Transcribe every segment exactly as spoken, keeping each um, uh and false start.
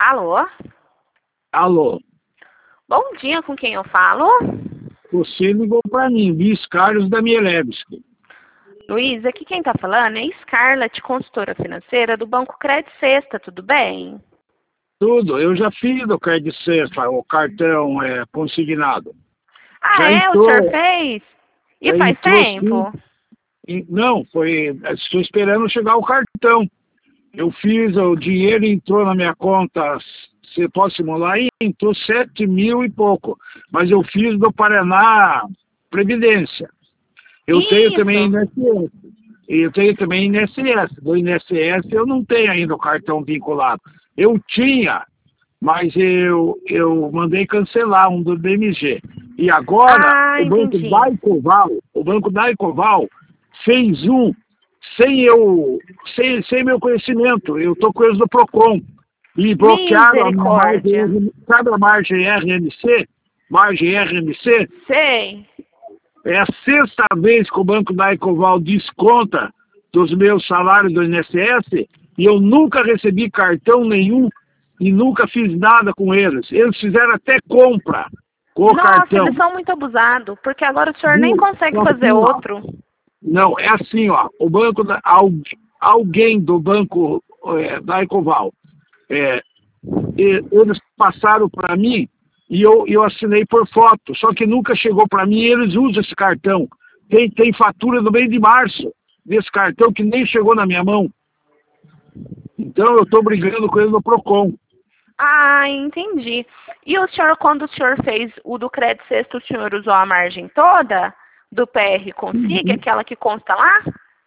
Alô? Alô, Bom dia, com quem eu falo? você ligou para mim, Luiz Carlos da Mielewski. Luiz, aqui quem tá falando é Scarlett, consultora financeira do Banco Crédito Sexta, tudo bem? Tudo, eu já fiz o crédito sexta, o cartão é, consignado. Ah, Já é? O entrou, senhor fez? E já faz entrou sim. tempo? E- Não, foi, estou esperando chegar o cartão. Eu fiz, o dinheiro entrou na minha conta, você pode simular aí, entrou sete mil e pouco. Mas eu fiz do Paraná Previdência. Eu tenho também Isso. I N S S. E eu tenho também I N S S. Do I N S S eu não tenho ainda o cartão vinculado. Eu tinha, mas eu, eu mandei cancelar um do B M G. E agora, Ah, o banco entendi. da Ecoval, o banco da Ecoval fez um sem eu, sem, sem meu conhecimento. Eu estou com eles do PROCON. E bloquearam a minha Misericórdia. margem, sabe a margem R M C? Margem R M C? Sei. É a sexta vez que o Banco da Ecoval desconta dos meus salários do I N S S e eu nunca recebi cartão nenhum e nunca fiz nada com eles. Eles fizeram até compra com o Nossa, cartão. eles são muito abusados, porque agora o senhor nem Viu? consegue Só que fazer assim, ó, outro. não, é assim, ó, o banco da, al- alguém do banco é, da Ecoval, é, e- eles passaram para mim e eu, eu assinei por foto, só que nunca chegou para mim e eles usam esse cartão. Tem, tem fatura do mês de março desse cartão que nem chegou na minha mão. Então eu estou brigando com eles no PROCON. Ah, entendi. E o senhor, quando o senhor fez o do crédito sexto, o senhor usou a margem toda do P R Consiga, aquela que consta lá?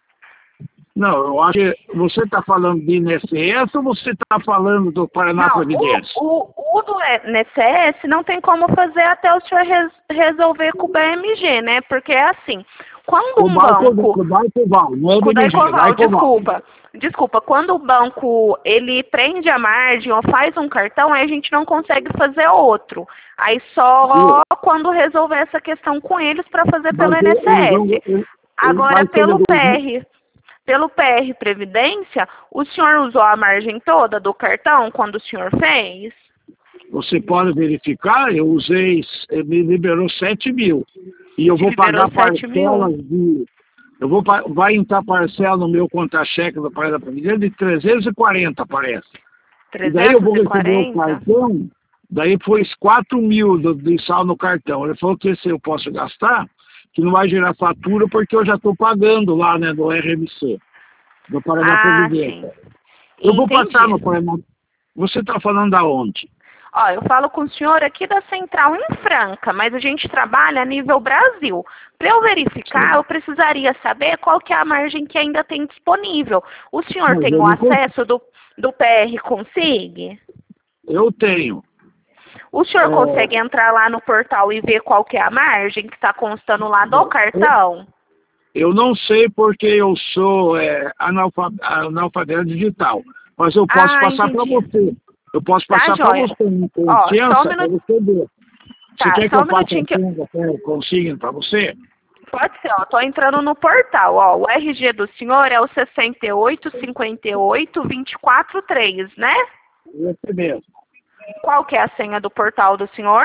Não, eu acho que você está falando de I N S S ou você está falando do Paraná Não, Previdência? o, o, o do I N S S não tem como fazer até o senhor res- resolver com o B M G, né? Porque é assim, quando O um banco, banco... o da Ecoval, não é o Com o da B M G, é da Ecoval, Ecoval. desculpa. Desculpa, quando o banco ele prende a margem ou faz um cartão, aí a gente não consegue fazer outro. Aí só Viu? quando resolver essa questão com eles para fazer pelo Mas ele- eles vão, I N S S. ele, ele Agora, vai ser pelo devolvido. P R, pelo P R Previdência, o senhor usou a margem toda do cartão quando o senhor fez? Você pode verificar, eu usei, eh, me liberou sete mil. E eu Te vou liberou pagar sete mil? parcelas de. Eu vou, pa- vai entrar parcela no meu contra-cheque do Paraná Previdência de trezentos e quarenta, parece. E daí eu trezentos vou e receber o quarenta? cartão, daí foi quatro mil do, de sal no cartão. Ele falou que esse eu posso gastar, que não vai gerar fatura porque eu já estou pagando lá, né, do R M C, do Paraná Ah, sim. Previdência. Eu vou passar no Entendi. Paraná. Você está falando aonde? Ó, eu falo com o senhor aqui da Central em Franca, mas a gente trabalha a nível Brasil. Para eu verificar, Sim. eu precisaria saber qual que é a margem que ainda tem disponível. O senhor Mas tem eu o não consigo. acesso do, do P R Consig? Eu tenho. O senhor É, consegue entrar lá no portal e ver qual que é a margem que está constando lá do eu, cartão? eu não sei porque eu sou é, analfa, analfabeto digital, mas eu posso Ah, passar para entendi. você. Eu posso Tá, passar para joia. você em Ó, só um confiança para minuto. você ver. Você Tá, quer que só um eu passe a minutinho que eu... senha até consiga para você? Pode ser, ó, tô entrando no portal, ó, o R G do senhor é o sessenta e oito, cinquenta e oito, vinte e quatro, três, né? Esse mesmo. Qual que é a senha do portal do senhor?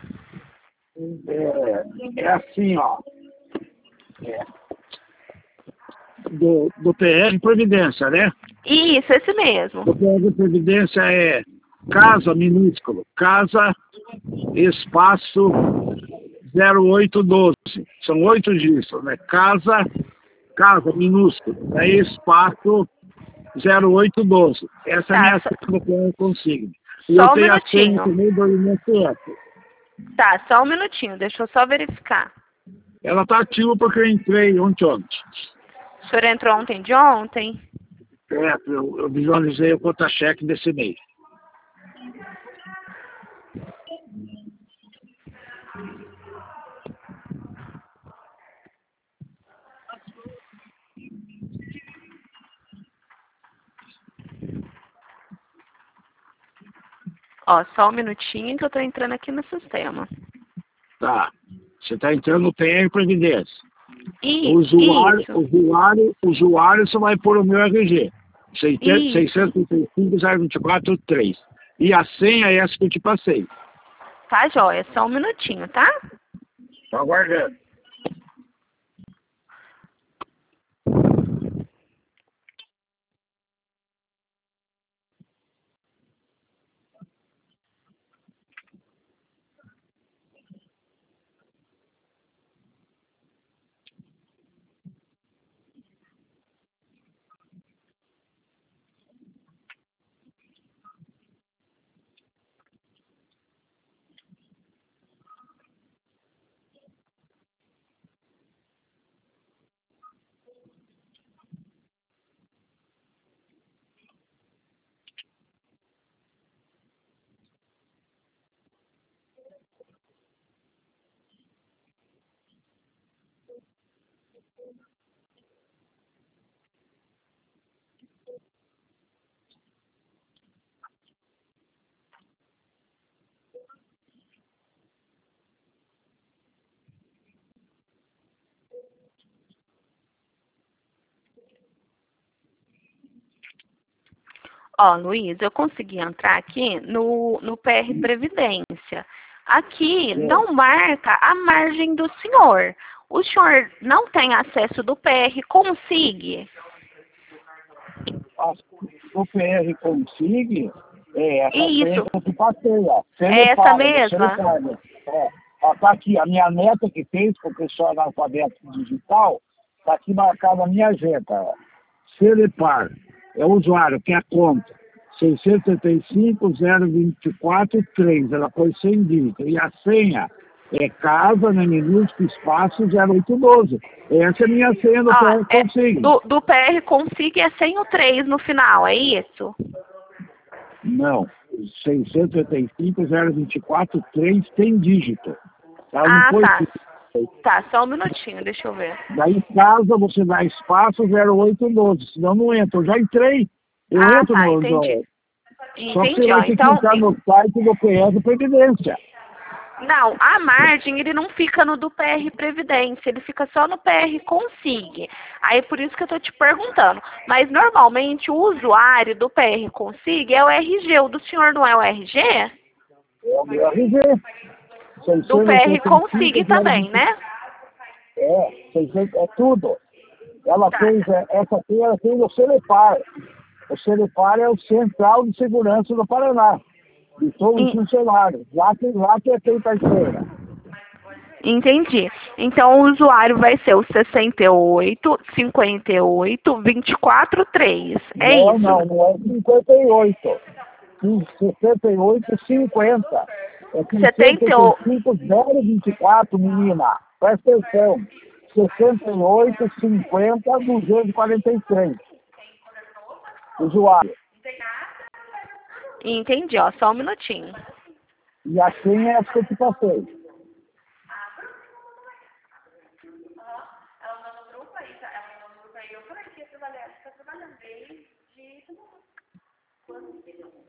É, é assim, ó. É, do, do P R Previdência, né? Isso, esse mesmo. O P R Previdência é casa minúsculo, casa espaço zero oito doze. São oito dígitos, né? Casa, casa minúsculo, daí espaço zero oito doze. Essa é a Tá, minha só, senha que eu consigo. E eu só um tenho a senha minutinho. também do I N S S. Tá, só um minutinho, deixa eu só verificar. Ela está ativa porque eu entrei ontem ontem. O senhor entrou ontem de ontem? É, eu, eu visualizei o contra-cheque desse mês. Ó, só um minutinho que eu tô entrando aqui no sistema. Tá. Você está entrando no P R Previdência. I, O usuário, isso, usuário, usuário, você vai pôr o meu R G. isso. seiscentos e trinta e cinco, zero vinte e quatro, três. E a senha é essa que eu te passei. Tá, joia. Só um minutinho, tá? Tô aguardando. Ó, Luiz, eu consegui entrar aqui no, no P R Previdência. Aqui não marca a margem do senhor. O senhor não tem acesso do P R Consig? O P R Consig é essa Isso. senha que eu te passei, ó. É essa mesma? É. Ó, tá aqui, a minha neta que fez, porque sou analfabeto digital, tá aqui marcada a minha agenda, ó. Celepar. É o usuário, que é a conta. seiscentos e setenta e cinco, zero vinte e quatro, três. Ela foi sem dígito. E a senha é casa, né, minúsculo, espaço, zero oito doze. Essa é a minha senha do Ah, P R é, Consig. do, do P R Consig é sem o três no final, é isso? Não. seiscentos e setenta e cinco, zero vinte e quatro, três tem dígito. Ela Ah, não foi tá. assim. Tá, só um minutinho, deixa eu ver. Daí casa você dá espaço zero oito doze, senão não entra. Eu já entrei. Eu Ah, entro tá, no. entendi. no só que você Entendi, ó. vai ter que Então, entrar no site do P R Previdência. não, a margem, ele não fica no do P R Previdência, ele fica só no P R Consig. Aí, por isso que eu tô te perguntando. Mas, normalmente, o usuário do P R Consig é o R G. O do senhor não é o R G? É o meu R G. Do P R Consig também, né? É, seiscentos, é tudo. Ela Tá. fez, é, essa aqui, ela fez o Celepar. O Celepar é o Central de Segurança do Paraná. De todos os E- funcionários. Lá que, lá que é feita a feira. Entendi. Então, o usuário vai ser o sessenta e oito, cinquenta e oito, vinte e quatro, três. É não, isso? não, não é cinquenta e oito. sessenta e oito, cinquenta. É setenta e oito. cinco zero vinte e quatro, menina. Presta atenção. sessenta e oito, cinquenta, duzentos e quarenta e três. Usuário. Entendi, ó. Só um minutinho. E a senha é essa que eu te passei. Ela mandou no grupo aí, ela mandou no grupo aí. Eu falei que ia trabalhar, você tá trabalhando desde quando?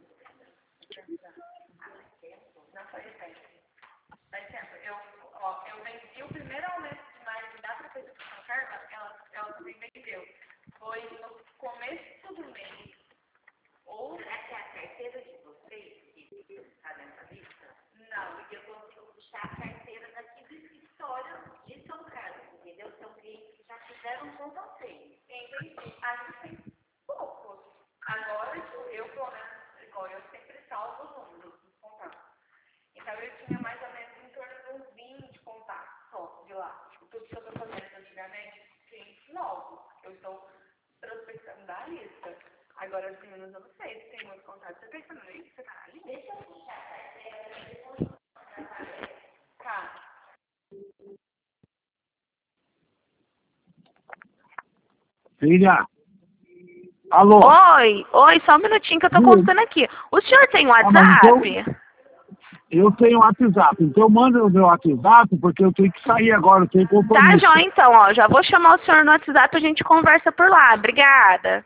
Não foi tempo. Faz tempo. Eu, ó, eu vendi o primeiro aumento de margem da prefeitura Carla, ela, ela também vendeu. Foi no começo do mês. Ou essa é a carteira de vocês que está nessa lista? Não, e eu consigo puxar a carteira daqui do escritório de São Carlos, entendeu? São clientes que já fizeram com vocês. Entendi. A gente tem poucos. Agora, eu, pelo menos, igual eu sempre salvo os números dos contatos. Então, eu tinha mais ou menos em torno de uns vinte contatos só de lá. Tudo que eu estou fazendo antigamente, clientes novos. Eu estou prospectando da lista. Agora, as meninas, eu não sei se tem muito contato. Você pensa nisso? Você tá ali? Deixa eu puxar a carteira. Tá. Filha. Alô? Oi, oi, só um minutinho que eu tô Sim. consultando aqui. O senhor tem mas WhatsApp? então- Eu tenho WhatsApp. Então, manda o meu WhatsApp, porque eu tenho que sair agora. Eu tenho Tá, compromisso. João, então, ó. Já vou chamar o senhor no WhatsApp e a gente conversa por lá. Obrigada.